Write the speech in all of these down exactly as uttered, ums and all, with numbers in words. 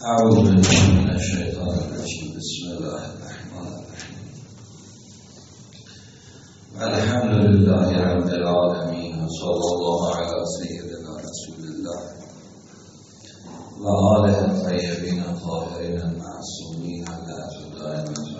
اعوذ بالله من الشیطان الرجیم. بسم الله الرحمن الرحیم. الحمد لله رب العالمین و صلی الله علی سیدنا رسول الله و آله الطیبین الطاهرین المعصومین اللهم دائما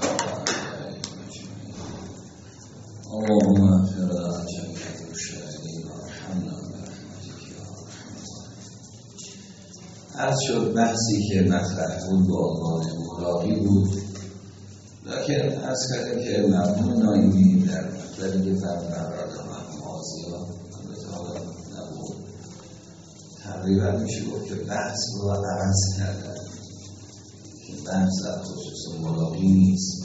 اللهم اغفر لنا جميع المشتغلین و ارحمنا برحمتك یا ارحم. عرض شد بحثی که مطرح بود با عنوان ملاقی بود، لیکن عرض کردیم که مرحوم نایمی در مطلبی که فرمودن را در مرحوم آزیا البته حالا نبود تقریبا میشه گفت که بحث رو عوض کردن که بحث در خصوص ملاقی نیست.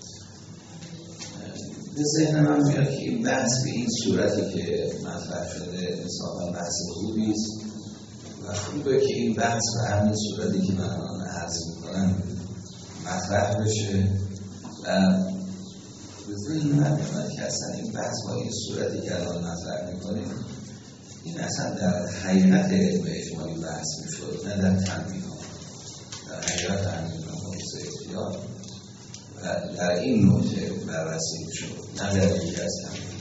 به ذهن من میاد که این بحث به این صورتی که مطرح شده انصافا بحث خوبی است و خوبه که این بحث به همین صورتی که من آن عرض میکنم مطرح بشه و به ذهن من میاد که اصلا این بحث با این صورتی که الان مطرح میکنیم این اصلا در حقیقت علم اجمالی بحث میشد، نه در تنبیه ها، در حقیقت تنبیه ها حفظ اختیار و در این نکته بررسی میشد، نه در یکی از تنبیه.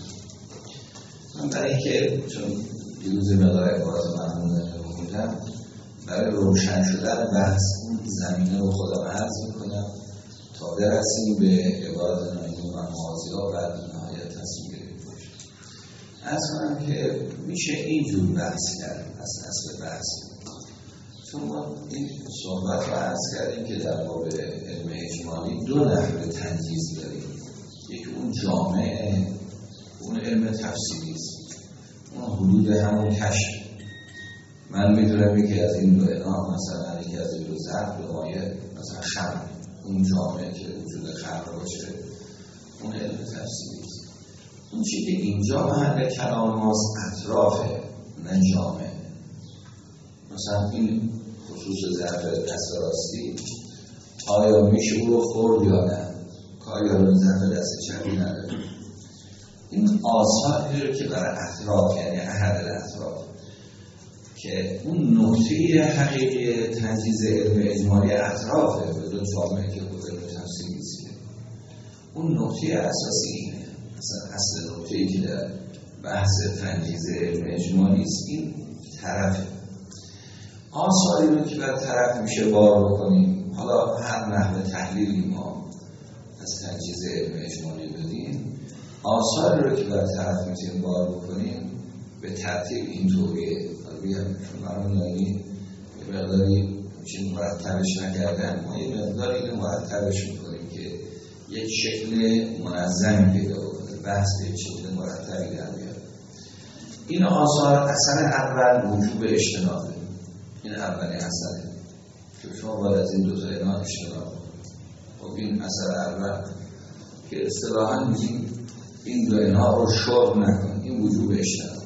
من برای اینکه چون دیروز مقدار عبارت مرحوم خوندم برای روشن شدن بحث اون زمینه رو خودم عرض میکنم تا برسیم به عبارت نایمی و موازی ها و نهایت تصمیم گیری باشه. عرض کنم که میشه اینجور بحث کرد از اصل بحث، چون ما این صحبت رو عرض کردیم که در باب علم اجمالی دو نحوه تنجیز داریم. یکی اون جامعه، اون علم تفسیری است، اون حدود همون کشف. من میدونم یکی از این دو اعلام مثلا یکی از این دو ضرب دو مایه مثلا خمر، اون جامعه که وجود خمر باشه اون علم تفسیری است. اون چی که اینجا محل کلام ماست اطرافه نه جامعه. مثلا این خصوص ضرب دست راستی آیا میشه او رو خورد یا نه، کاری رو ضرب دست چپی نداره. این آثاری رو که برای اطراف یعنی احد الاطراف که اون نکته حقیقی تنجیز علم اجمالی اطرافه به دو جامعه که خود علم تفسیری است. اون نکته اساسی اینه، مثلا اصل نکته‌ای که در بحث تنجیز علم اجمالی است این طرفه. آثاری رو که بر طرف میشه بار بکنیم، حالا هر نحوه تحلیلی ما از تنجیز علم اجمالی بدیم، آثاری رو که بر طرف میتونیم بار بکنیم به ترتیب اینطوریه. بگم چون مرحوم نایمی یه مقداری چون مرتبش نکردن، ما یه مقداری اینو مرتبش میکنیم که یک شکل منظمی پیدا بکنه، بحث به یک شکل مرتبی در بیاد. این آثار اثر اول وجوب اجتنابه، این اولی اثره که شما باید از این دو تا اینا اجتناب کنید. خب این اثر اول که اصطلاحاً میگیم این دو اینا رو شرب نکن، این وجوب اجتناب.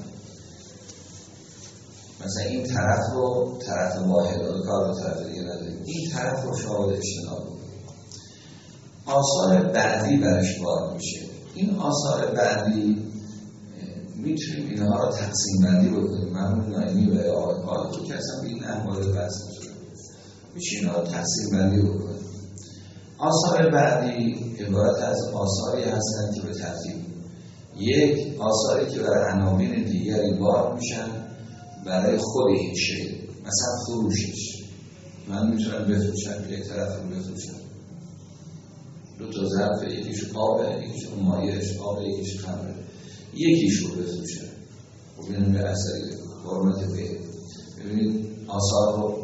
مثلا این طرف رو طرف واحد رو کار رو طرف دیگه نداریم، این طرف رو شما باید اجتناب کنید. آثار بعدی برش بار میشه. این آثار بعدی میتونیم اینها رو تقسیم بندی بکنیم. مرحوم نایمی و آقای تو که اصلا به این احوال بحث نشده میشه اینها رو تقسیم بندی بکنیم. آثار بعدی عبارت از آثاری هستند که به ترتیب یک آثاری که برای عناوین دیگری بار میشن برای خود این شی، مثلا فروشش. من میتونم بفروشم، یک طرف رو بفروشم، دو تا ظرف، یکیش آبه، یکیش مایعش آبه، یکیش خمره، یکیش رو بفروشن. خب اینو به اثری حرمت به ببینید آثار رو.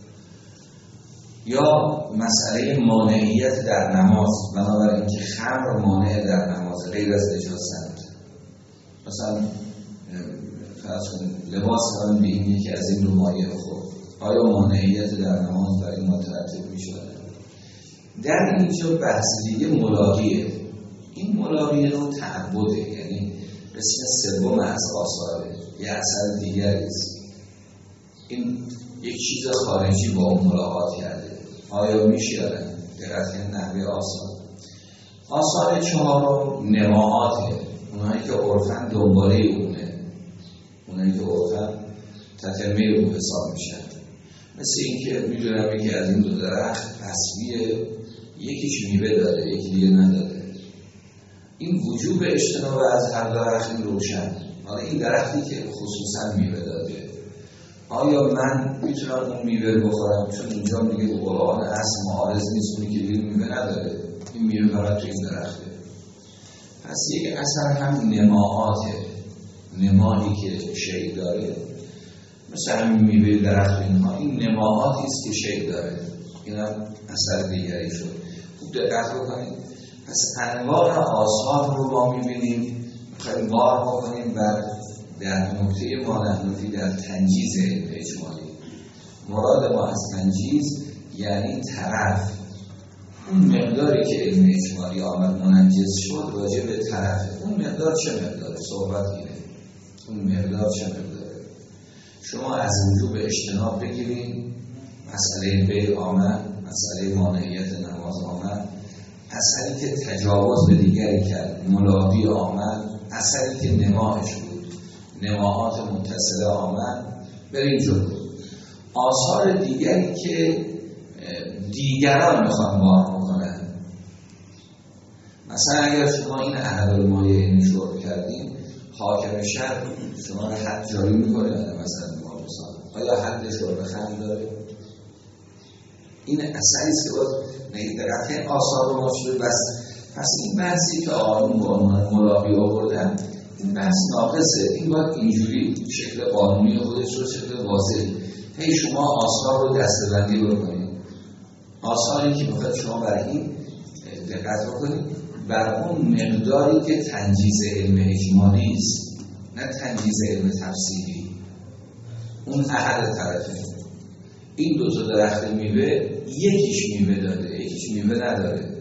یا مسئله مانعیت در نماز، بنابراین که خمر مانع در نماز غیر از نجاست. مثلا فرض کنید لباس هم به این یکی از این دو مایه خود، آیا مانعیت در نماز برای این مترتب می شود؟ در اینجا بحث دیگه ملاقیه. این ملاقیه رو تعبده، یعنی قسم سوم از آثاره، یه اثر دیگری است. این یک چیز خارجی با اون ملاقات کرده، آیا میشه یا نه؟ دقیقاً نحوه آثار. آثار چهارم نماعاته، اونایی که عرفاً دنباله اونه، اونایی که عرفاً تتمه او حساب میشن. مثل این که میدونم یکی از این دو درخت تصویه، یکیش میوه داره یکی دیگه نداره. این وجوب اجتناب از هر درخت این روشن. حالا این درختی که خصوصا میوه داده، آیا من میتونم اون میوه بخورم؟ چون اینجا میگه قرآن اصل معارض نیست، اونی که دیگه میوه نداره، این میوه فقط تو این درخته. پس یک اثر هم نماعاته، نمایی که شیء داره، مثل همین میوه درخت اینها، این نماعاتی است که شیء داره. این هم اثر دیگری شد. خوب دقت بکنید. پس انواع آثار رو ما میبینیم، میخوایم بار بکنیم بر در نکته ما نحنفی در تنجیز علم اجمالی. مراد ما از تنجیز یعنی طرف، اون مقداری که علم اجمالی آمد منجز شد راجع به طرفه. اون مقدار چه مقداره؟ صحبت اینه اون مقدار چه مقداره. شما از وجوب اجتناب بگیریم، مسئله بیع آمد، مسئله مانعیت نماز آمد، اثری که تجاوز به دیگری کرد ملاقی آمد، اثری که نماهش بود نماهات متصله آمد، بریم جلو. آثار دیگری که دیگران میخوان بار بکنن، مثلا اگر شما این احدالمایه این شرب کردیم، حاکم شهر شما رو حد جاری میکنه، مثلا مالوسان آیا حد شرب خمر داره؟ این اثری است که باید نگید دقیقه آثار رو ما شده. بس پس این بحثی که آقایون با عنوان ملاقی آوردن، این بحث ناقصه. این باید اینجوری شکل قانونی خودش رو شکل واضح، هی شما آثار رو دسته‌بندی بکنید. آثاری که میخواد شما برای این دقت بکنید، بر اون مقداری که تنجیز علم اجمالی است، نه تنجیز علم تفسیری. اون احد طرفه. این دو تا درخت میوه، یکیش میوه داده یکیش میوه نداره،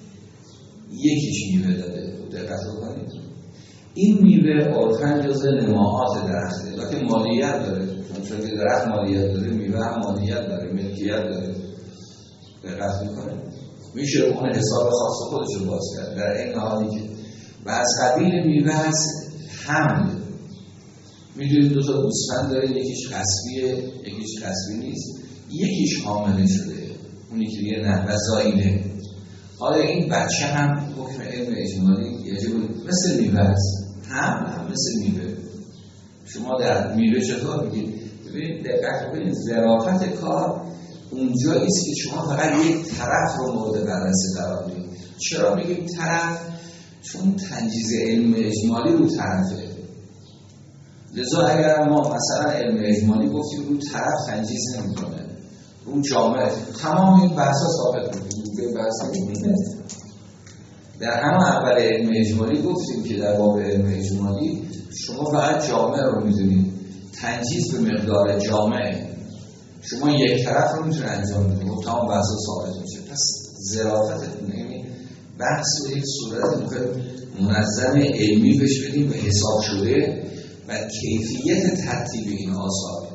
یکیش میوه داده. دقت بکنید. این میوه عرفاً جزء نماعات درخته، لیکن مالیت داره. چون که درخت مالیت داره، میوه هم مالیت داره، ملکیت داره. دقت میکنه. میشه اون حساب خاص خودش رو باز کرد. در این حالی که و از قبیل میوه هست حمل. میدونید دو تا گوسفند داره، یکیش قصبیه یکیش قصبی نیست، یکیش حامله شده اونی که دیگه نه و زاییده. آیا این بچه هم حکم علم اجمالی یجب مثل میوه است؟ هم هم مثل میوه. شما در میوه چطور میگید؟ ببینید دقت کنید، ظرافت کار اونجایی است که شما فقط یک طرف رو مورد بررسی قرار میدید. چرا میگیم طرف؟ چون تنجیز علم اجمالی رو طرفه. لذا اگر ما مثلا علم اجمالی گفتیم رو طرف تنجیز نمیکنه، رو جامعه، تمام این بحثا ثابت میکنه. به بحث میکنه در همه اول علم اجمالی گفتیم که در باب علم اجمالی شما فقط جامعه رو میدونید، تنجیز به مقدار جامعه. شما یک طرف رو میتونه انجام بدید و تمام بحثا ثابت میشه. پس ظرافتتون یعنی بحث به یک صورت منظم علمی پیش بدیم و حساب شده و کیفیت ترتیب این آثار.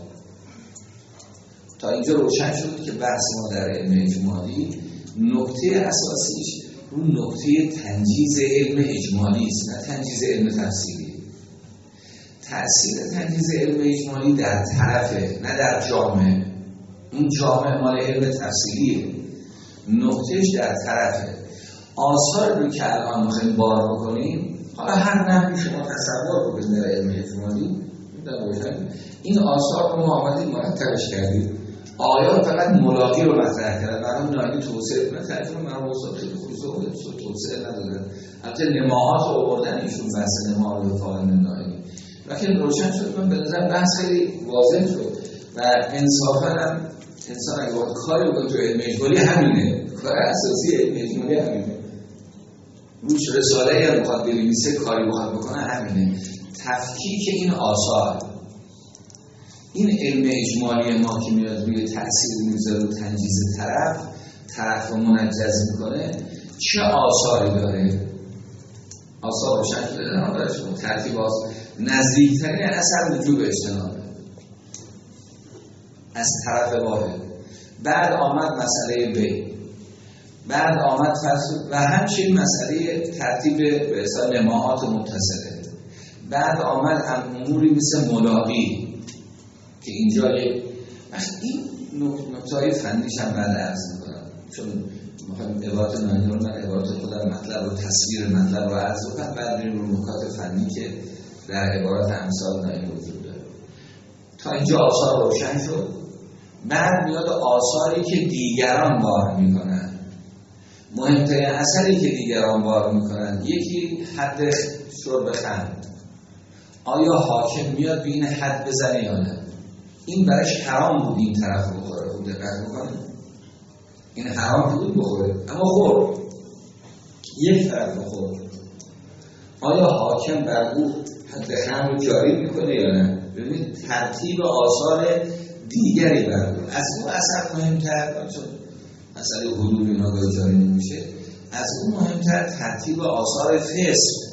تا اینجا روشن شد که بحث ما در علم اجمالی نکته اساسیش رو نکته تنجیز علم اجمالی است، نه تنجیز علم تفسیری. تأثیر تنجیز علم اجمالی در طرفه، نه در جامعه. اون جامعه مال علم تفسیریه، نقطهش در طرفه. آثار رو که الان میخوایم بار بکنیم، حالا هر نحوی شما تصور بکنید در علم اجمالی، این آثار رو ما آمدیم مرتبش کردیم. آیات فقط ملاقی رو مطرح کردن، برای نایمی توسعه کنه، ترجمه مرموز خیلی خوبی توسعه ندادن. البته نماهات رو آوردن ایشون، بحث نماها رو فاعل نایمی، لیکن روشن شد. من به نظر بحث خیلی واضح شد و انصافاً هم انسان اگه باید کاری بکنه تو علم اجمالی همینه، کار اساسی علم اجمالی همینه. روش رساله یا مخاطب بنویسه کاری بخواد بکنه همینه، تفکیک این آثار. این علم اجمالی ما که میاد روی تأثیر میذاره و تنجیز طرف طرف رو منجز میکنه، چه آثاری داره؟ آثار رو شکل داره داره شما ترتیب آثار. نزدیکترین اثر وجوب اجتنابه از طرف واحد. بعد آمد مسئله بی، بعد آمد فصل و همچنین مسئله ترتیب به حساب نماهات متصله. بعد آمد اموری مثل ملاقی که اینجا یک این نکته‌های فنیش هم بعد عرض میکنم، چون میخوایم عبارت ناینی رو من عبارت خودم مطلب رو تصویر مطلب رو عرض کنم، بعد بریم رو نکات فنی که در عبارت امثال ناینی وجود داره. تا اینجا آثار روشن شد. بعد میاد آثاری که دیگران بار میکنن. مهمترین اثری که دیگران بار میکنن یکی حد شرب خمر. آیا حاکم میاد به این حد بزنه یا نه؟ این برایش حرام بود این طرف بخوره. خود دقت میکنه این حرام بود بخوره، اما خورد. یک طرف بخورد. آیا حاکم بر او حد خمر جاری میکنه یا نه؟ ببینید ترتیب آثار دیگری بر او. از اون اثر مهمتر، چون مسئله حدود اینا جاری نمیشه، از اون مهمتر ترتیب آثار فسق.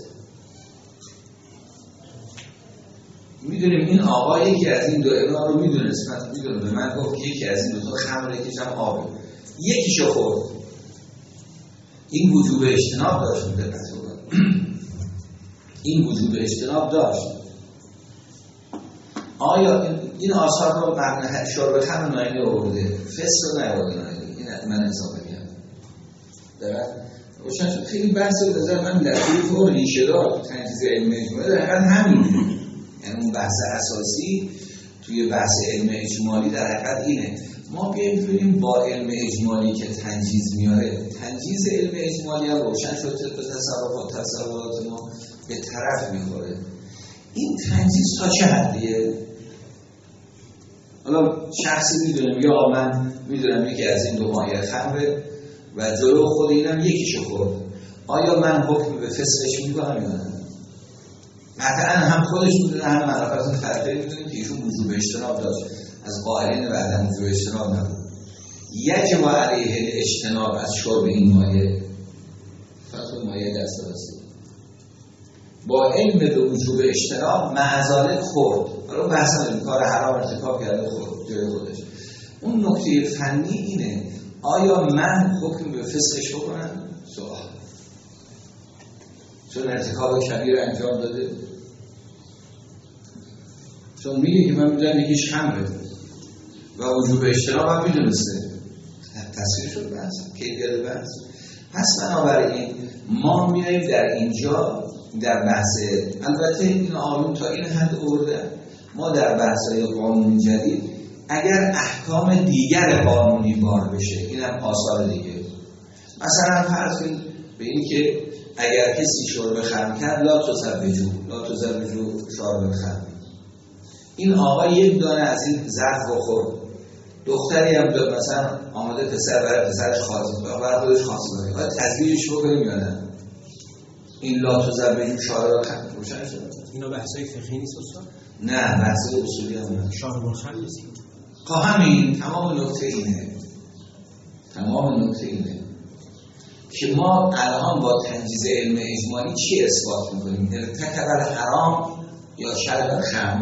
میدونیم این آقا یکی از این دو اینا رو میدونست، میدونه به من گفت یکی از این دو تا خمر یکیش هم آبه، یکیشو خورد. این وجوب اجتناب داشت. دقت کنید این وجوب اجتناب داشت. آیا این آثار رو مبنی شرب خمر ناینی آورده، فسق رو نیاورده ناینی؟ این من اضافه کردم. درست روشن شد. خیلی بحث به نظر من در طول و ریشه دار تنجیز علم اجمالی در حقیقت همین، یعنی اون بحث اساسی توی بحث علم اجمالی در حقیقت اینه. ما بیاییم ببینیم با علم اجمالی که تنجیز میاره، تنجیز علم اجمالی هم روشن شد طبق تصورات تصورات ما به طرف میخوره. این تنجیز تا چه حدیه؟ حالا شخصی میدونم یا من میدونم یکی از این دو مایه خمره و جلو خود اینم یکیشو خورد، آیا من حکم به فسقش میکنم یا نه؟ قطعا هم خودش میدونه هم معرفت خرفه میدونیم که ایشون وجوب اجتناب داشت، از قائلین و عدم وجوب اجتناب نبود. یجب علیه اجتناب از شرب این مایه، فقط مایه دست راستی با علم به وجوب اجتناب معذالک خورد. حالا بحثم این کار حرام ارتکاب کرده خورد جای خودش. اون نکته فنی اینه آیا من حکم به فسقش بکنم؟ سوال. چون ارتکاب کبیر انجام داده، چون میگه که من میدونم یکیش خمره و وجوب اجتناب هم میدونسته، تصویر شد بحث کیفیت بحث. پس بنابراین ما میاییم در اینجا در بحث، البته این آلون تا این حد آورده، ما در بحث‌های قانون جدید اگر احکام دیگر قانونی بار بشه، اینم آثار دیگه، مثلا فرض کنید به این که اگر کسی شرب خمر کرد لا تزوجو لا تزوجو شرب خمر، این آقا یک دانه از این ظرف رو خورد، دختری هم داد مثلا آماده پسر برای پسرش خواست برای خودش خواست کنه، باید تزویجش بکنیم یا نه؟ این لا تزوجو شرب خمر روشن شد. اینا بحثای فقهی نیست استاد؟ نه بحثای اصولی هم نه. شرب خمر نیست. خب همین تمام نکته اینه، تمام نکته اینه که ما الان با تنجیز علم اجمالی چی اثبات میکنیم؟ ارتکب الحرام یا شرب خمر.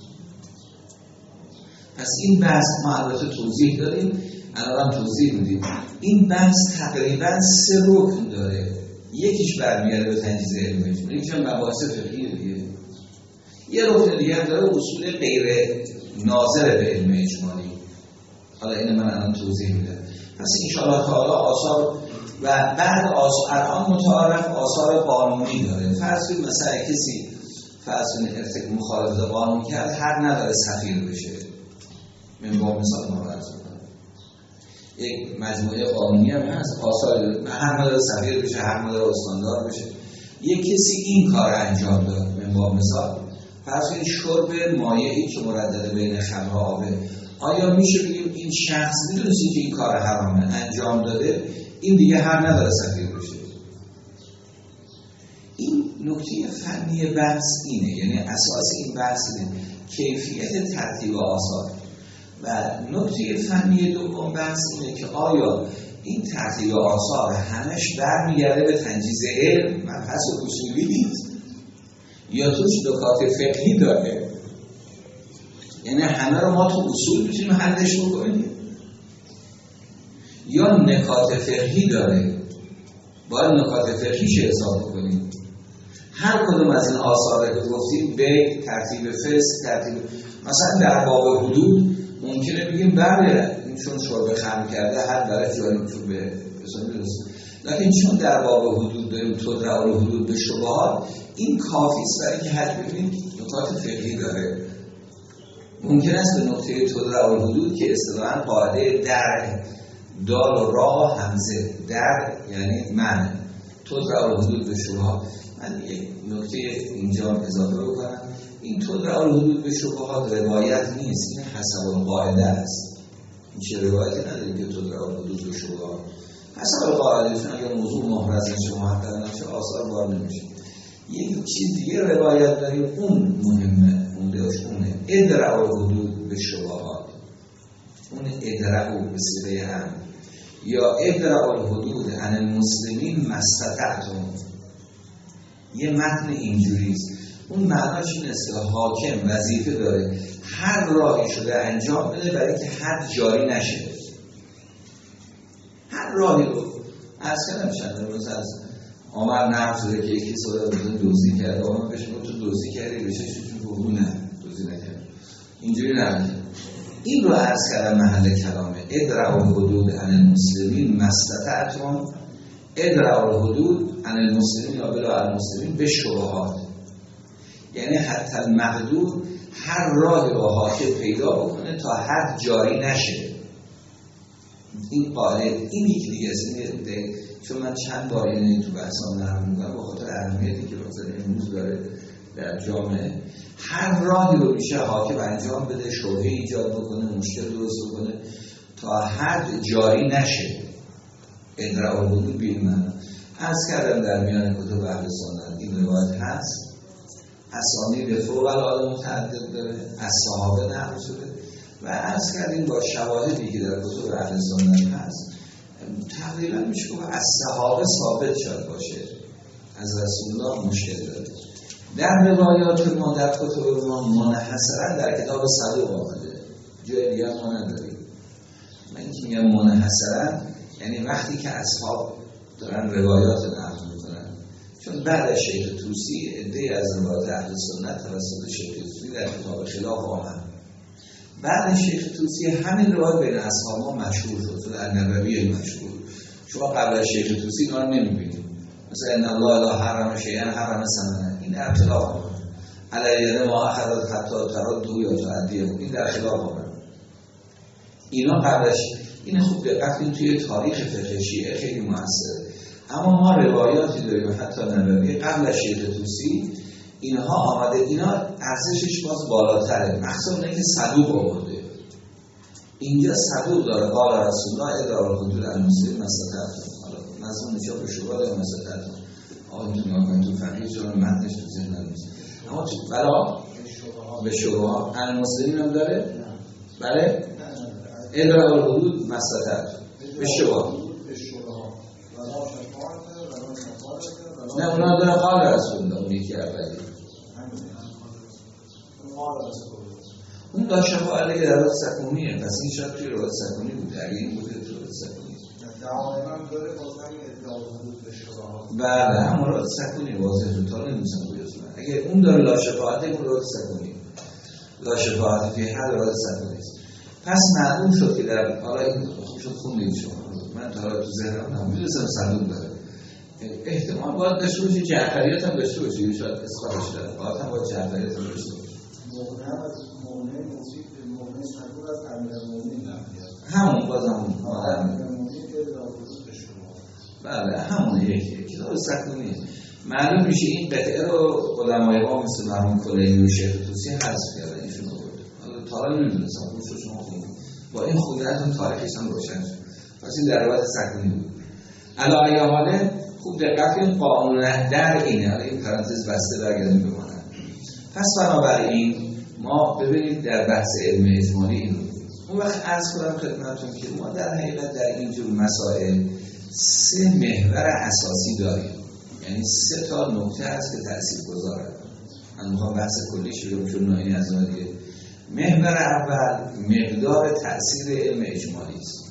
پس این بحث ما البته توضیح داریم، الان هم توضیح میدیم. این بحث تقریبا سه رکن داره، یکیش برمیگرده به تنجیز علم اجمالی، یکیش هم مباحث فقهی دیگه، یه رکن دیگه هم داره اصول غیر ناظر به علم اجمالی. حالا اینو من الان توضیح میدم. پس انشاءالله تعالی آثار و بعد آثار الان متعارف آثار قانونی داره. فرض کنید مثلا کسی فرض کنید ارتکاب مخالفت قانون کرد، حق نداره سفیر بشه. من با مثال ما فرض کنم یک مجموعه قانونی هم هست، آثار حق نداره سفیر بشه، حق نداره استاندار بشه. یک کسی این کار انجام داد، من با مثال فرض کنید شرب مایعی که مردد بین خمر و آبه، آیا میشه بگیم این شخص میدونستی که این کار حرامه انجام داده، این دیگه حق نداره سفیر بشه؟ این نکته فنی بحث اینه، یعنی اساس این بحث اینه کیفیت ترتیب آثار. و نکته فنی دوم بحث اینه که آیا این ترتیب آثار همش برمیگرده به تنجیز علم، مبحث اصولی نیست، یا توش نکات فقهی داره؟ یعنی همه رو ما تو اصول میتونیم حلش بکنیم، یا نکات فقهی داره باید نکات فقهیش حساب کنیم. هر کدوم از این آثار که گفتیم به ترتیب فسق، ترتیب مثلا در باب حدود ممکنه بگیم بله این چون شرب خمر کرده حد برای جاری چون به رسانه درست، لیکن چون در باب حدود داریم تدرع الحدود به شبهات، این کافی است برای که حد ببینید نکات فقهی داره. ممکن است به نقطه تدرع الحدود که اصطلاحاً قاعده در دال و را همزه در یعنی من تدرع الحدود به شبهات. من یک نکته اینجا اضافه بکنم، این تدرع الحدود به شبهات روایت نیست، این حسب القاعده است. این چه روایتی نداره که تدرع الحدود به شبهات حسب القاعده، چون اگر موضوع محرز نشه محقق نشه آثار وارد نمیشه. یک چیز دیگه روایت داریم اون مهمه، اون دیش اونه ادرع الحدود به شبهات، اون ادرع به صیغه هم یا ادرع الحدود عن المسلمین ما استطعتم. یه متن اینجوریست، اون معناش این است که حاکم وظیفه داره هر راهی شده انجام بده برای که حد جاری نشه. هر راهی رو عرض کردم چند روز از عمر نقل شده که یکی سوال دوزی کرده، عمر بهش میگه تو دوزی کردی بهش چون بگو نه دوزی نکرد، اینجوری نمیشه. این رو عرض کردم محل کلامه ادرع الحدود عن المسلمین ما استطعتم، ادرع الحدود عن المسلمین یا بلا المسلمین به شبهات، یعنی حتی المقدور هر راهی رو حاکم پیدا بکنه تا حد جاری نشه. این قاعده این یکی دیگه است، چون من چند بار اینو تو بحثام نقل می‌کنم به خاطر اهمیتی که مثلا امروز داره در جامعه. هر راهی رو میشه حاکم انجام بده، شبهه ایجاد بکنه، مشکل درست بکنه تا حد جاری نشه. ادرع الحدود به این معنی عرض کردم در میان کتب اهل سنت این روایت هست، اسامی به فوق العاده متعدد داره، از صحابه نقل شده و عرض کردیم با شواهدی که در کتب اهل سنت هست تقریبا میشه که از صحابه ثابت شد باشه، از رسول الله مشکل داره. در روایات ما در کتب ما منحصرا در کتاب صدوق آمده، جای دیگه ما نداریم. من که میگم منحصرا یعنی وقتی که اصحاب دارن روایات نقل میکنن، چون بعد از شیخ طوسی عده‌ای از روایات اهل سنت توسط شیخ طوسی در کتاب خلاف آمد. بعد شیخ طوسی همین روایت بین اصحاب ما مشهور شد، شد النبوی مشهور. شما قبل از شیخ طوسی اینا رو نمی‌بینید، مثلا ان الله لا حرم شیئا حرم ثمنه، این در خلاف آمد. علیه ما اخذت حتی ترد دو یا تعدیه، این در خلاف آمد. اینا قبلش این خوب دقت کنید توی تاریخ فقه شیعه خیلی موثره. اما ما روایاتی داریم حتی نبوی قبل از شیخ طوسی اینها آمده، اینا ارزشش باز بالاتره، مخصوصا اینکه صدوق آورده. اینجا صدوق داره قال رسول الله ادرع الحدود عن المسلمین ما استطعتم. حالا مضمون نشون به شبهات ما استطعتم آقا تو نگاه تو فقیه چون متنش تو ذهن نیست، اما تو بلا به شبهات عن المسلمین هم داره. بله ادرع الحدود ما استطعتم به شبهات. نه اونا داره قال رسول الله، اونی که اولی اون دا شفاعله که در روز سکونیه، پس این شاید توی روز سکونی بوده. اگه این بوده توی روز سکونی بله همون روز سکونی واضح رو تا نمیسن بایستونه. اگه اون داره لا شفاعته اون روز سکونی، لا شفاعته توی هر روز سکونی است. پس معلوم شد که در حالا این خوب شد خوندید شما، من تا تو ذهنم نمیدونستم صدوق داره. احتمال باید داشته باشی، جعفریت هم داشته باشی، شاید اسخارش داره، باید هم باید جعفریت هم داشته باشی. مؤمن موسیق مؤمن صدوق از امیرالمومنین همون باز همون بله همون یکی کتاب سکونیه. معلوم میشه این قطعه رو علمای ما مثل مرحوم کلینی و شیخ طوسی حذف کردن، ایشون آورد. حالا تا حالا نمیدونستم خوب شما خوندید با این خوندنتون تاریخش هم روشن شد. پس این در روایت سکونی بود. علی حاله خوب دقت کنید قانون در اینه، حالا این پرانتز بسته برگردیم بمانه. پس بنابراین ما ببینید در بحث علم اجمالی این اون وقت عرض کنم خدمتتون که ما در حقیقت در اینجور مسائل سه محور اساسی داریم، یعنی سه تا نکته هست که تأثیر گذاره. من میخوام بحث کلیش رو چون نوعی از اون دیگه. محور اول مقدار تأثیر علم اجمالی است،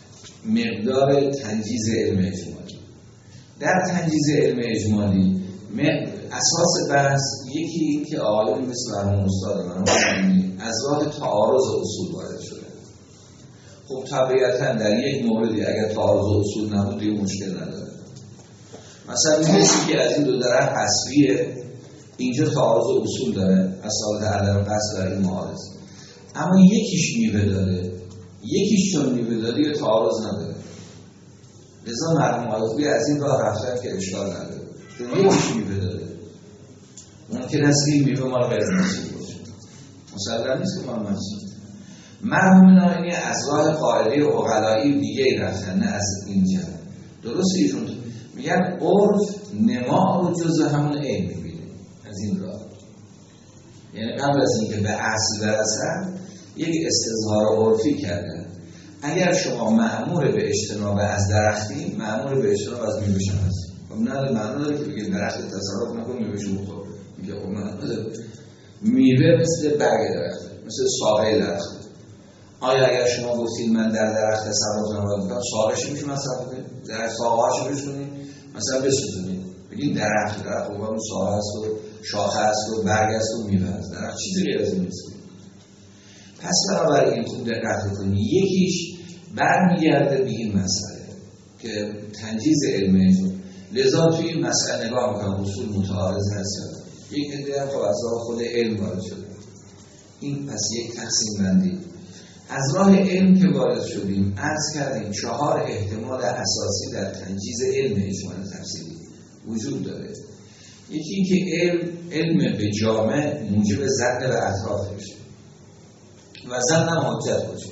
مقدار تنجیز علم اجمالی. در تنجیز علم اجمالی اساس بحث یکی این که آقایون مثل مرحوم استاد من از راه تعارض اصول وارد شده. خب طبیعتاً در یک موردی اگر تعارض اصول نبود دیگه مشکل نداره. مثلا کسی که از این دو درخت حذفیه، اینجا تعارض اصول داره، اصالت عدم قصد در این معارض، اما یکیش میوه داره، یکیش چون میوه داره یا تعارض نداره. لذا مرحوم آلوفی از این راه رفتن که اشکال نداره، چون یکیش میوه داره. ممکن است که این میوه مال غیر محصول باشه، مسلم نیست که مال محصول. مرحوم نائینی از راه قاعده عقلایی دیگه رفتن، نه از این جهت. درسته ایشون میگن عرف نما رو جزء همون علم میبینه از این راه. یعنی قبل از اینکه به اصل برسن یک استظهار عرفی کردن. اگر شما مأمور به اجتناب از درختی، مأمور به اجتناب از میوه هست. خب نه معنی داره که بگید درخت تصرف نکن میوه شو بخور. میگه خب من میوه مثل برگ درخت، مثل ساقه درخت. آیا اگر شما گفتید من در درخت تصرف نمی‌کنم، ساقه‌اش میشه مصرف کنید؟ درخت ساقه‌اش بشونید، مثلا بسوزونید. بگید درخت درخت خب اون ساقه است و شاخه است و برگ است و میوه است. درخت چیزی غیر از این نیست. پس بنابراین خوب دقت کنید. یکیش برمیگرده به این مسئله که تنجیز علم اجمالی. لذا توی این مسئله نگاه میکنم اصول متعارض هست. یک عده هم خب از راه خود علم وارد شده. این پس یک تقسیم بندی. از راه علم که وارد شدیم عرض کردیم چهار احتمال اساسی در تنجیز علم اجمالی تفصیلی وجود داره. یکی که علم علم به جامع موجب ظن به اطراف بشه و ظن هم حجت باشه.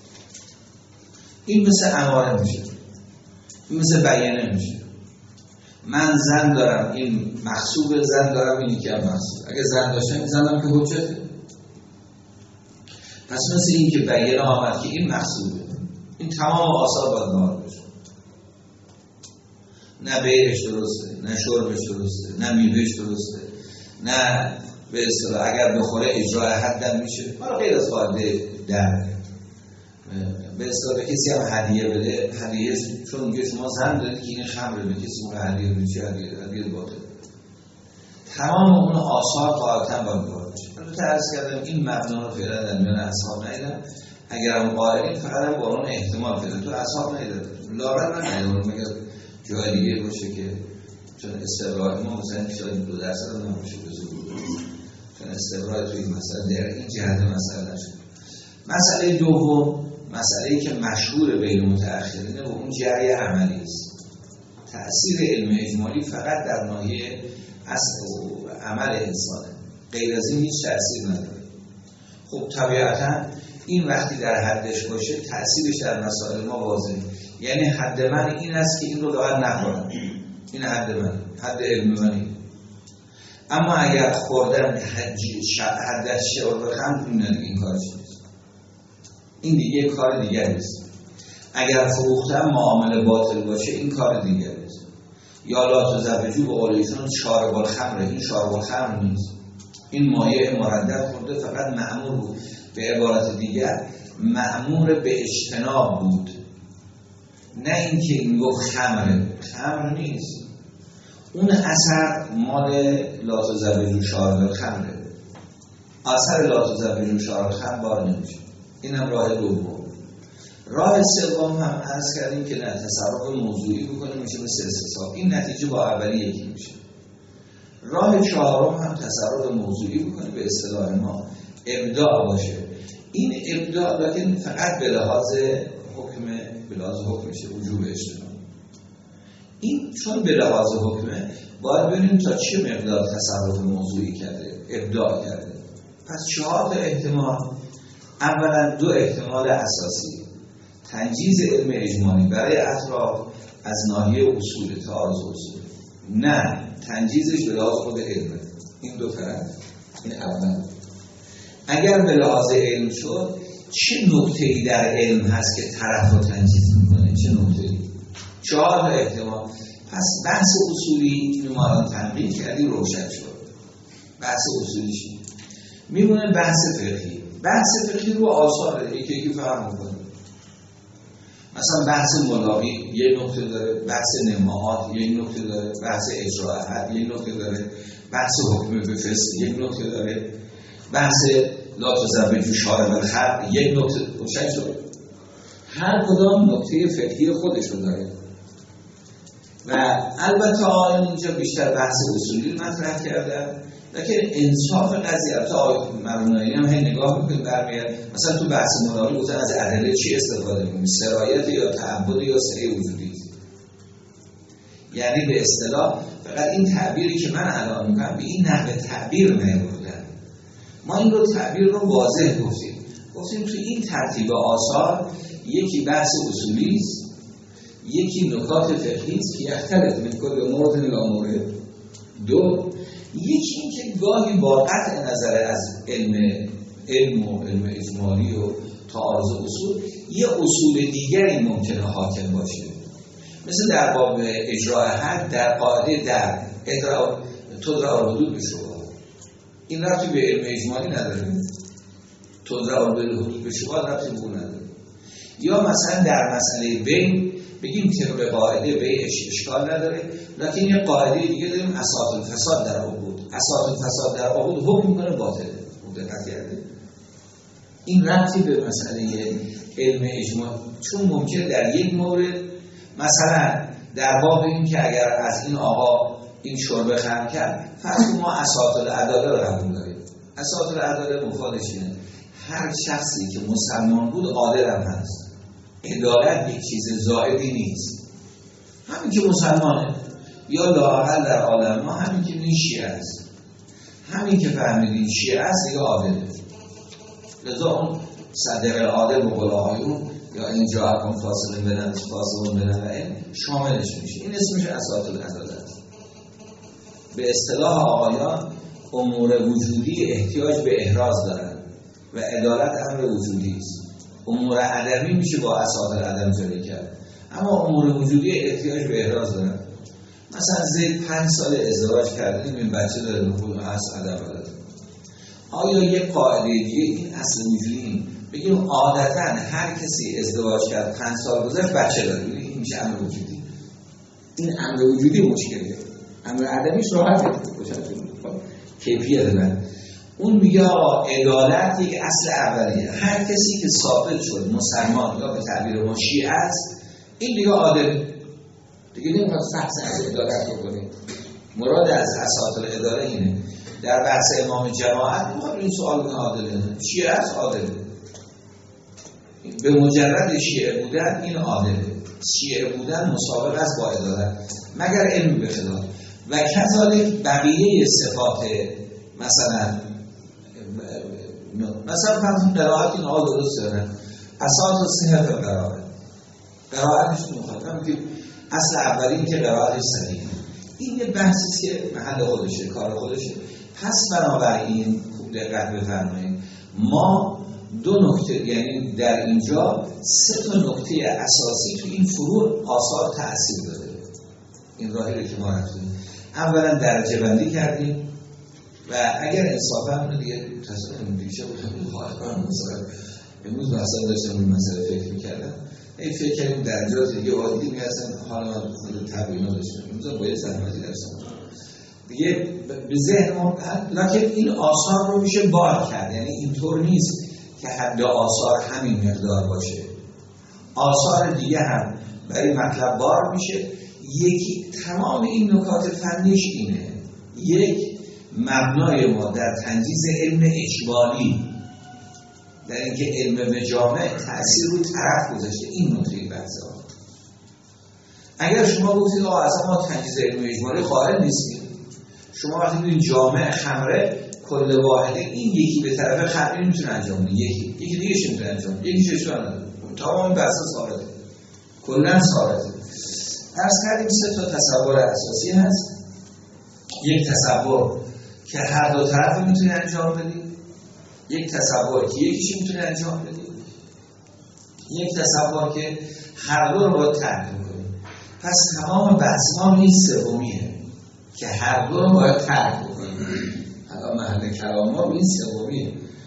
این مثل اماره میشه، این مثل بیانه میشه. من ظن دارم این مقصود، ظن دارم اینی که هم مقصود. اگه ظن داشتم ظنم که حجته. پس مثل این که بیانه آمد که این مقصوده، این تمام آثار باید نهار بشه. نه بیعش درسته، نه شربش درسته، نه میوهش درسته، نه به اصطلاح اگر بخوره اجرای حدم میشه. حالا غیر از قاعده در به اصطلاح کسی هم هدیه بده، هدیهش چون میگه شما زن دارید که این خمره به کسی موقع هدیه بده، چه هدیه هدیه باطل. تمام اون آثار قاعدتاً باید نهار بشه. البته عرض کردم این مبنا رو فعلا در میان اصحاب ندیدم. اگر هم قائلین فقط هم با اون احتمال فعلا تو اصحاب ندیدم. لاغر ندیدم مگر جای دیگه باشه که چون استقرار ما مثلا شاید دو درصد هم نمیشه به زور چون استقرار توی این مسئله در این جهت مسئله نشد. مسئله دوم مسئله‌ای که مشهور بین متأخرینه و اون جری عملی است. تأثیر علم اجمالی فقط در ناحیه اصل و عمل انسانه، غیر از این هیچ تأثیر نداره. خب طبیعتاً این وقتی در حدش باشه تأثیرش در مسائل ما واضحه. یعنی حد من این است که این رو باید نخورم، این حد من، حد علم منی. اما اگر خوردن حدش شعور بخم این ندیگه این کارش نیست، این دیگه کار دیگر نیست. اگر فروختن معامله باطل باشه این کار دیگر نیست. یا لا تزوجوا به قولیشون شارب الخمر، این شارب الخمر نیست، این مایع مردد خورده، فقط مأمور بود. به عبارت دیگر مأمور به اجتناب بود، نه اینکه این گفت خمره. خمر نیست، اون اثر مال لا تزوجوا شارب الخمره، اثر لا تزوجوا شارب الخمر بار نمیشه. اینم راه دوم. راه سوم هم عرض کردیم که نه تصرف موضوعی بکنیم میشه مثل استصحاب، این نتیجه با اولی یکی میشه. راه چهارم هم تصرف موضوعی بکنیم به اصطلاح ما ابداع باشه. این ابداع لیکن فقط به لحاظ حکم به لحاظ حکم میشه وجوب اجتناب. این چون به لحاظ حکمه باید ببینیم تا چه مقدار تصرف موضوعی کرده، ابداع کرده. پس چهار تا احتمال. اولا دو احتمال اساسی، تنجیز علم اجمالی برای اطراف از ناحیه اصول تعارض اصول، نه تنجیزش به لحاظ خود علمه. این دو طرف. این اول. اگر به لحاظ علم شد چه نکته‌ای در علم هست که طرف رو تنجیز میکنه؟ چه نکته‌ای؟ چهار تا احتمال. پس بحث اصولی نماران تنقیل کردی روشن شد. بحث اصولی شد. میمونه بحث فقهی. بحث فقهی رو آثاره یکی یکی فهم میکنه. مثلا بحث ملاقی یک نکته داره، بحث نماهات یک نکته داره، بحث اجرای حد یک نکته داره، بحث حکم به فسق یک نکته داره، بحث لا تزوجوا شارب الخمر یک نکته روشن شد. هر کدام نکته فقهی خودش رو داره و البته آیان اینجا بیشتر بحث اصولی مطرح کردن، لیکن انصاف قضیه البته آیات مرمونایی هم هی نگاه میکنیم برمیاد. مثلا تو بحث ملاقی گفتن از ادله چی استفاده میکنیم؟ سرایت یا تعبد یا صحیح وجودی؟ یعنی به اصطلاح فقط این تعبیری که من الان میکنم به این نحوه تعبیر نمیبردن، ما این رو تعبیر رو واضح گفتیم گفتیم تو این ترتیب آثار یکی بحث اصولی است، یکی نکات فقهی است که یختلف من کل مورد الی مورد، دو یکی این که گاهی با قطع نظر از علم علم و علم اجمالی و تعارض اصول یه اصول دیگری ممکنه حاکم باشه، مثل در باب اجرای حد در قاعده در ادرا تدرا حدود به شبهات، این ربطی به علم اجمالی نداره، تدرا حدود به شبهات ربطی به اون نداره. یا مثلا در مسئله بین بگیم طبق قاعده بیعش اشکال نداره، لیکن یه قاعده دیگه داریم اساس الفساد در عقود، اساس الفساد در عقود حکم میکنه باطله. دقت کرده این ربطی به مسئله علم اجماع، چون ممکنه در یک مورد مثلا در باب این که اگر از این آقا این شربه خرم کرد، فرض ما اساس العداله رو قبول داریم. اساس العداله مفادش اینه هر شخصی که مسلمان بود عادل هم هست. عدالت یک چیز زائدی نیست، همین که مسلمانه یا لااقل در عالم ما همین که این شیعه است، همین که فهمیدین شیعه است دیگه عادله. لذا اون صدق العادل به قول آقایون یا این جاءکم فاصل بدن فاصل بدن و این شاملش میشه. این اسمش اساس العدالت. به اصطلاح آقایان امور وجودی احتیاج به احراز دارن و عدالت امر وجودی است. امور عدمی میشه با اساس العدم جاری کرد، اما امور وجودی احتیاج به احراز دارن. مثلا زید پنج سال ازدواج کرده، این بچه داره نفوذ اصل عدم داره. آیا یک قاعده دیگه این اصل وجودی بگیم عادتا هر کسی ازدواج کرد پنج سال گذشت بچه داره، این میشه امر وجودی. این امر وجودی مشکلیه، امر عدمیش راحته کیفیت داره. اون میگه آقا عدالت یک اصل اولیه، هر کسی که ثابت شد مسلمان یا به تعبیر ما شیعه است این دیگه عادل دیگه، نمیخواد بحث از عدالت رو کنیم. مراد از اساس العداله اینه. در بحث امام جماعت میخواد این سوال کنه عادله شیعه است، عادله به مجرد شیعه بودن این عادله، شیعه بودن مسابقه است با عدالت مگر علم به خلاف. و کذالک بقیه صفات مثلا مثلا فرض قرائت این آقا درست دارن اساس صحت قرائت قرائتش مخاطب که اصل اولین که قرائتش صحیح، این یه بحثی که محل خودشه کار خودشه. پس بنابراین خوب دقت بفرمایید ما دو نکته، یعنی در اینجا سه تا نکته اساسی تو این فروع آثار تأثیر داره. این راهی رو که ما رفتیم اولا درجه بندی کردیم و اگر انصافا اونو دیگه تصمیم دیشه بودم خواهدان مثلا امروز مثلا داشتم این مسئله فکر میکردم ای فکر کردیم درجات دیگه عادی میرسن حالا من خود تبیین ها داشتم امروز باید سلامتی درستم دیگه به ذهن ما، لکن این آثار رو میشه بار کرد. یعنی اینطور نیست که حد آثار همین مقدار باشه، آثار دیگه هم برای مطلب بار میشه. یکی تمام این نکات فنیش اینه، یک مبنای ما در تنجیز علم اجمالی در اینکه علم به جامع تأثیر رو طرف گذاشته، این نکته بحثه ها. اگر شما گفتید آقا اصلا ما تنجیز علم اجمالی قائل نیستیم، شما وقتی ببینید جامع خمره کل واحده این یکی به طرف خمره نمیتونه انجام بده، یکی یکی دیگه چه میتونه انجام بده، یکی چه اشکال نداره، تمام این بحثا ثابته، کلا ثابته. عرض کردیم سه تا تصور اساسی هست. یک تصور که هر دو طرف میتونه انجام بدی، یک تصور که یکیش میتونه انجام بدی، یک تصور که هر دو رو باید ترک کنی. پس تمام بحث ما این سومیه که هر دو رو باید ترک کنی. حالا محل کلام ما این سومیه.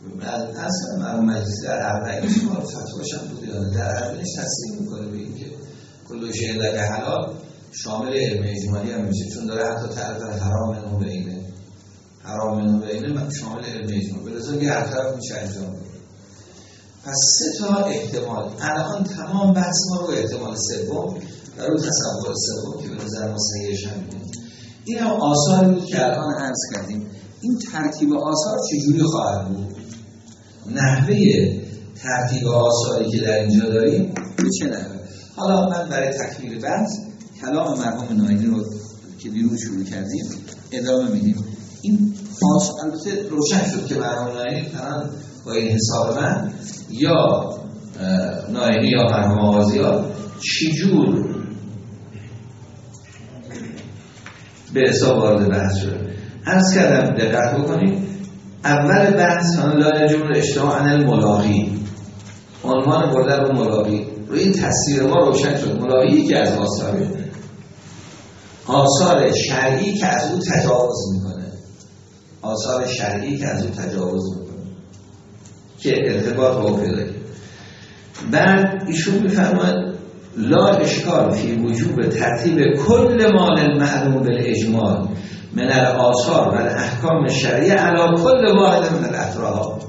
اصلا مرحوم مجلسی در اولش ما فتواش هم بود یاده در اولش تصدیق میکنه به این که کل شیء لک حلال شامل علم اجمالی هم میشه، چون داره حتی تعریف حرام منه و بینه، حرام منه و بینه شامل علم اجمالی، به لذا یه هر طرف میشه انجام بده. پس سه تا احتمال الان تمام بحث ما رو احتمال سوم در اون تصور سوم که به نظر ما صحیحش هم میاد. این هم آثاری بود که الان عرض کردیم. این ترتیب آثار چجوری خواهد بود؟ نحوه ترتیب آثاری که در اینجا داریم به چه نحوه؟ حالا من برای تکمیل بحث کلام مرحوم ناینی رو که دیروز شروع کردیم ادامه میدیم. این آثار البته روشن شد که مرحوم ناینی تنها با این حساب من یا ناینی یا مرحوم آغازی‌ها چجور به حساب وارد بحث شده. عرض کردم دقت بکنید اول بحث هم لا یجوز اجتماع عن الملاقی، عنوان بردن رو ملاقی، روی این تصویر ما روشن شد ملاقی که از آثاره آثار شرعی که از او تجاوز میکنه، آثار شرعی که از او تجاوز میکنه که ارتباط با او پیدا کرد. بعد ایشون میفرماید لا اشکال فی وجوب ترتیب کل مال المعلوم بالاجمال من الاثار و الاحکام الشرعیه علی کل واحد من الاطراف.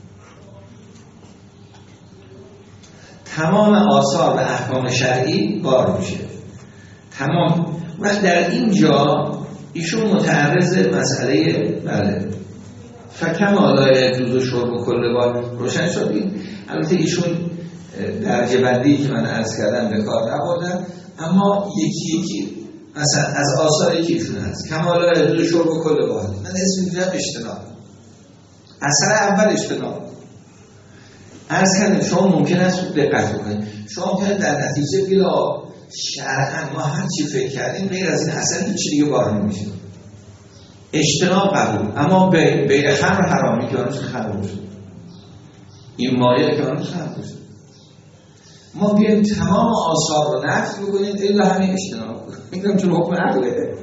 تمام آثار و احکام شرعی بار میشه تمام. و در اینجا ایشون متعرض مسئله بله فکما لا یجوز شرب کل بار روشن شدیم. البته ایشون درجه بندی که من عرض کردم به کار نبردن، اما یکی یکی مثلا از آثاری که ایشون هست کما لا یجوز شرب کل بار، من اسم میذارم اجتناب. اثر اول اجتناب عرض کردم. شما ممکن است دقت کنید، شما ممکن در نتیجه بلا شرعاً ما هر چی فکر کردیم غیر از این اصلا هیچ دیگه بار نمیشه. اجتناب قبول، اما به به خمر حرامی که آنش خمر باشه، این مایه که آنش خمر باشه، ما بیایم تمام آثار رو نفی بکنیم الا همین اجتناب کنیم. میگم چون حکم عقله.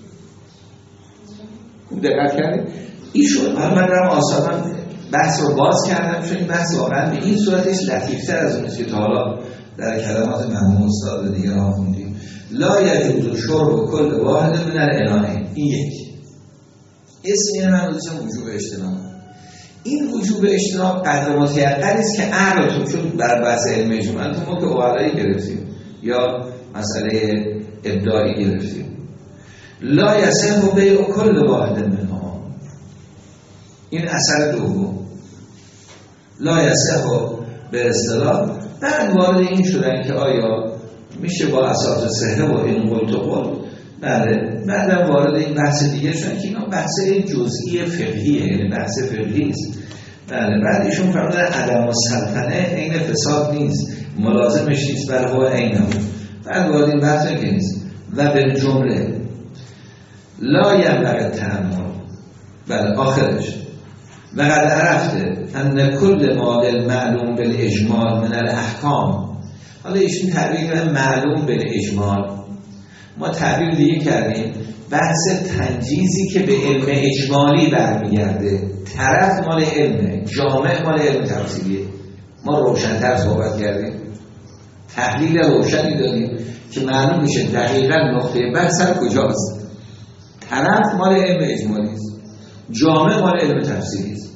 خوب دقت کردید ایشون من دارم آثار بحث رو باز کردم چون این بحث واقعا به این صورتش لطیفتر از اون که تا حالا در کلمات مرحوم استاد دیگه ها خوندیم. لا یجوز شرب کل واحد من الاناء، این یک اسم این من بودشم وجوب اجتناب. این وجوب اجتناب قدر متیقن است که عقلتون چون بر بحث علم اجمال تو ما که اوعلایی گرفتیم یا مسئله ابداعی گرفتیم. لا یصح بیع کل واحد منها، این اثر دوم. لا یصح به اصطلاح بعد وارد این شدن که آیا میشه با اساس صحه و این قلت و قلت. بله بعدم وارد این بحث دیگه شدن که اینا بحث جزئی فقهیه، یعنی بحث فقهی است. بله بعد ایشون فرمودن عدم السلطنه عین فساد نیست، ملازمش نیست، بل هو عینه. بعد وارد این بحث که نیست و به جمله لا ینبغی تأمل. بله آخرش و قد عرفته ان کل مال معلوم بالاجمال من الاحکام. حالا ایشون تعبیر معلوم بالاجمال، ما تعبیر دیگه کردیم بحث تنجیزی که به علم اجمالی برمیگرده. طرف مال علمه، جامع مال علم تفصیلیه. ما روشن‌تر صحبت کردیم، تحلیل روشنی دادیم که معلوم میشه دقیقاً نقطه بحث کجاست. طرف مال علم اجمالی است، جامع مال علم تفصیلی است.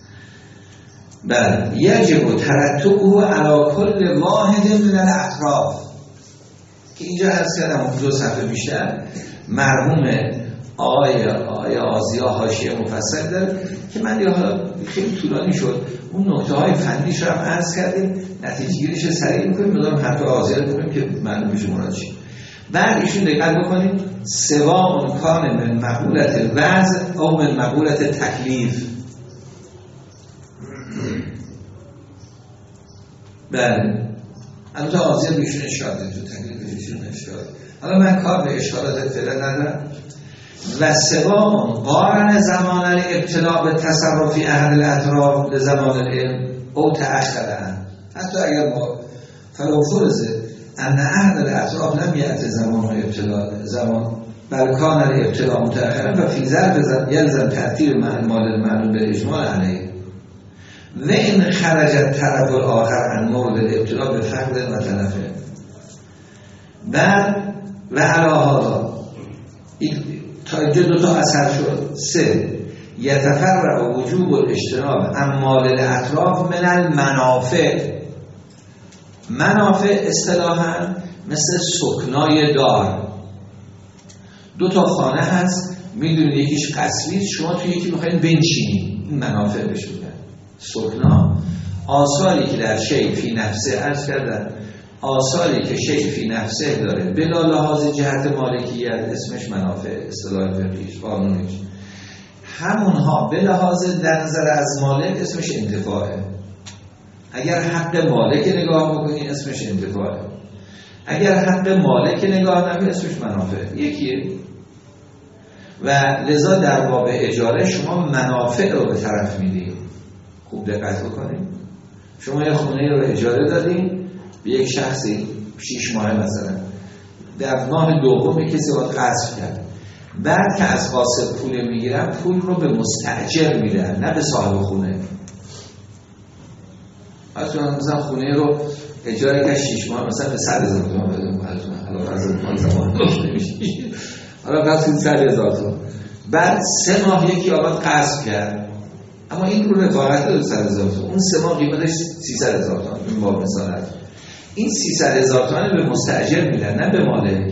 بله یجب ترتبه علی کل واحد من الاطراف که اینجا عرض کردم دو صفحه بیشتر مرحوم آقای آقای آزیا حاشیه مفصل داره که من یه حالا خیلی طولانی شد اون نکته های فنیش رو هم عرض کردیم، نتیجه گیریش سریع میکنیم بدارم حرف آزیا رو کنیم که معلوم بشه مراد چیه. بعد ایشون دقت بکنیم سواء کان من مقولت الوضع او من مقولت تکلیف. بله البته آزیا بیشون اشکال داره تو تکلیف بیشون اشکال. حالا من کار به اشکالات فعلا ندارم. و سواء قارن زمان الابتلاء به تصرفی اهل الاطراف به زمان العلم او تأخر، حتی اگر ما فلو فرض ان اهل الاطراف لم یأت زمان الابتلاء زمان بل کان الابتلاء متأخرا و فی ظرف یلزم تأثیر مال المعلوم به اجمال علیه. و این خرجت طرف آخر عن مورد الابتلاء به فقد و تلفه. بعد و علاها تا اینجا دو تا اثر شد. سه یتفرع وجوب الاجتناب اموال الاطراف من المنافع. منافع اصطلاحاً مثل سکنای دار، دو تا خانه هست میدونید یکیش قصری، شما توی یکی میخواین بنشینید، این منافع بهش میگن. سکنا آثاری که در شیء فی نفسه عرض کردن، آثاری که شیء فی نفسه داره بلا لحاظ جهت مالکیت اسمش منافع، اصطلاح فقهیش قانونیش. همونها به لحاظ در نظر از مالک اسمش انتفاعه. اگر حق مالک نگاه بکنی اسمش انتفاعه، اگر حق مالک نگاه نکنی اسمش منافع، یکیه. و لذا در باب اجاره شما منافع رو به طرف میدید. خوب دقت بکنید. شما یه خونه رو اجاره دادین به یک شخصی شیش ماه مثلا، در ماه دوم کسی باید قصد کرد، بعد که از قاصد پول میگیرن پول رو به مستاجر میدن نه به صاحب خونه. اصلا مثلا خونه رو اجاره کرد شیش ماه مثلا به صد هزار تومان بدون حالا از اون زمان نمیشه، حالا قصد صد هزار تومان، بعد سه ماه یکی آباد قصد کرد اما این رو رفاقت داد صد هزار تومان، اون سه ماه قیمتش سیصد هزار تومان. این باب مثال هست. این سیصد هزار تومان به مستاجر میدن نه به مالک.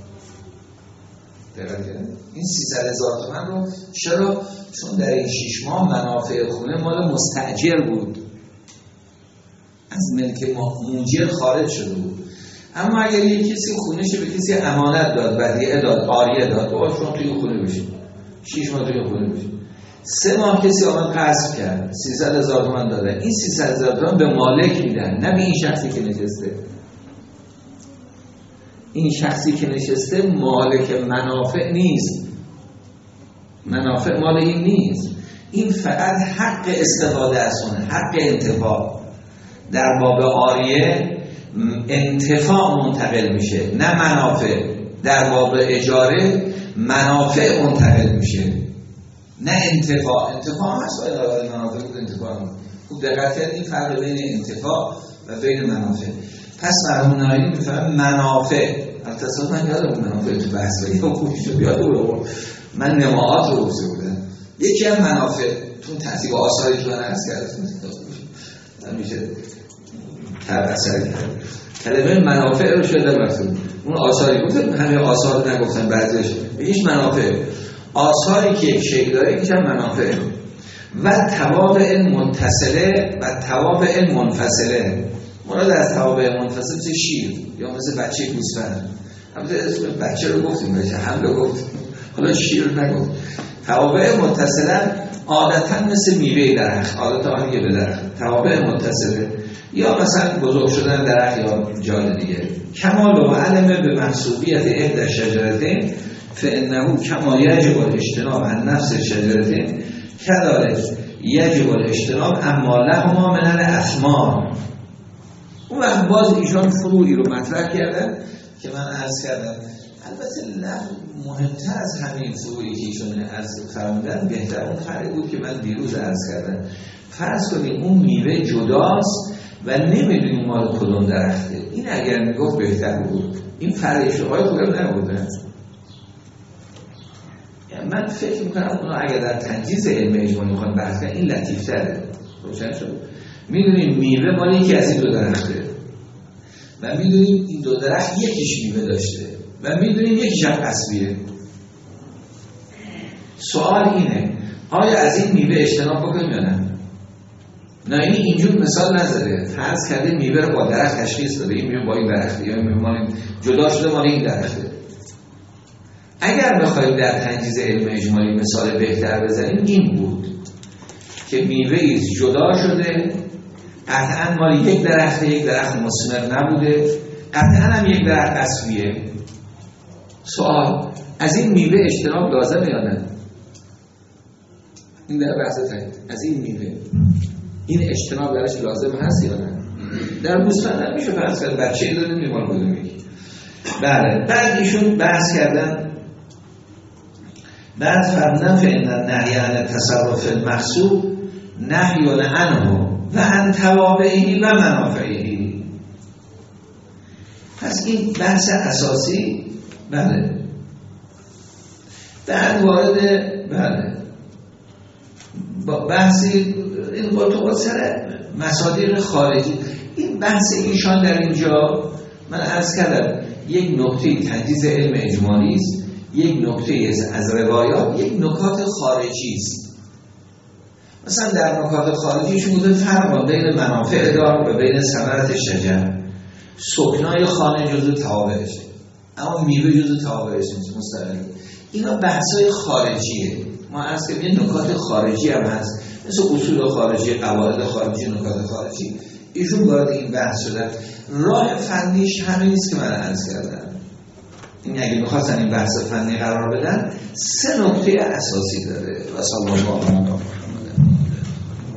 این سیصد هزار تومان رو چرا؟ چون در این شیش ماه منافع خونه مال مستاجر بود، از ملک موجر خارج شده بود. اما اگر یک کسی خونه‌ش به کسی امانت داد، ودیعه داد، عاریه داد، تو شما توی خونه بشید، شیش ماه توی خونه بشید، سه ماه کسی آمد قصد کرد، سیصد هزار تومان دادن، این سیصد هزار تومان به مالک میدن نه به این شخصی که نشسته. این شخصی که نشسته مالک منافع نیست، منافع مال این نیست، این فقط حق استفاده از اونه، حق انتفاع. در باب عاریه انتفاع منتقل میشه نه منافع، در باب اجاره منافع منتقل میشه نه انتفاع. انتفاع هست ولی منافع بود انتفاع هم. خوب دقت کنید این فرق بین انتفاع و بین منافع. پس مرحوم نایمی میفهمن منافع، البته من یادم منافع تو بحث ولی خوب شد یادم من نماعات رو گفته بودم. یکی از منافع تو ترتیب آثاری که من عرض کردم میشه تر اثر کرد. کلمه منافع رو شده مفهوم. اون آثاری گفتن، همه آثار نگفتن بعضیش. هیچ منافع. آثاری که یک شکل داره یکیش هم منافع. و توابع متصله و توابع منفصله. مراد از توابع منفصله مثل شیر یا مثل بچه گوسفند. البته اسم بچه رو گفتیم، بچه حمل رو گفتیم. حالا شیر نگفت. توابع متصله عادتا مثل میوه درخت، عادتا آنگه به درخت. توابع متصله یا مثلا بزرگ شدن درخت یا جای دیگه. کمال و علمه به محسوبیت احد شجرتین فانه کما یجب الاجتناب عن نفس شجرتین کذالک یجب الاجتناب اما لهما من الاثمار. اون وقت باز ایشان فروعی رو مطرح کردن که من عرض کردم. البته مهمتر از همین فروعی که ایشان عرض فرمودن بهتر اون فرقی بود که من دیروز عرض کردم. فرض کنیم اون میوه جداست و نمیدونیم مال کدوم درخته. این اگر میگفت بهتر بود. این فرق شمای خودم نبودن. یعنی من فکر میکنم اونا اگر در تنجیز علم اجمالی میخوان بحث کنن این لطیفتره. روشن شد. میدونیم میوه مال یکی از این دو درخته و میدونیم این دو درخت یکیش میوه داشته و میدونیم یکیش هم قصبیه. سوال اینه آیا از این میوه اجتناب بکنیم یا نه؟ نه این اینجور مثال نزده. فرض کرده میوه رو با درخت تشخیص داده، این میوه با این درخته یا میوه مال جدا شده مال این درخته. اگر بخوایم در تنجیز علم اجمالی مثال بهتر بزنیم این بود که میوه جدا شده، قطعا مال یک درخته، یک درخت مثمر نبوده، قطعا هم یک درخت قصبیه. سوال از این میوه اجتناب لازمه یا نه؟ این در بحث تنجیز از این میوه این اجتناب درش لازم هست یا نه؟ در بوستان هم میشه فرض کرد بچه‌ای داریم میمال بودم یکی. بله. بعد ایشون بحث کردن، بعد فرمودن فإن النهی عن تصرف المحسوب نهی عنه و عن توابعه و منافعه. پس این بحث اساسی بله. بعد وارد بله با بحثی این قطعات سر مصادیق خارجی. این بحث ایشان در اینجا من عرض کردم یک نکته تجدید علم اجمالی است، یک نکته از روایات، یک نکات خارجی است. مثلا در نکات خارجیشون بوده فرق بین منافع دار و بین ثمرت شجر. سکنای خانه جزو توابعشه اما میوه جزو توابعش نیست، مستقل. اینا بحثای خارجیه. ما عرض کردیم یه نکات خارجی هم هست، مثل اصول خارجی، قواعد خارجی، نکات خارجی. ایشون وارد این بحث شدن. راه فنیش همین نیست که من عرض کردم. این اگه می‌خواستن این بحث فنی قرار بدن سه نکته اساسی داره. و صلی الله علیه و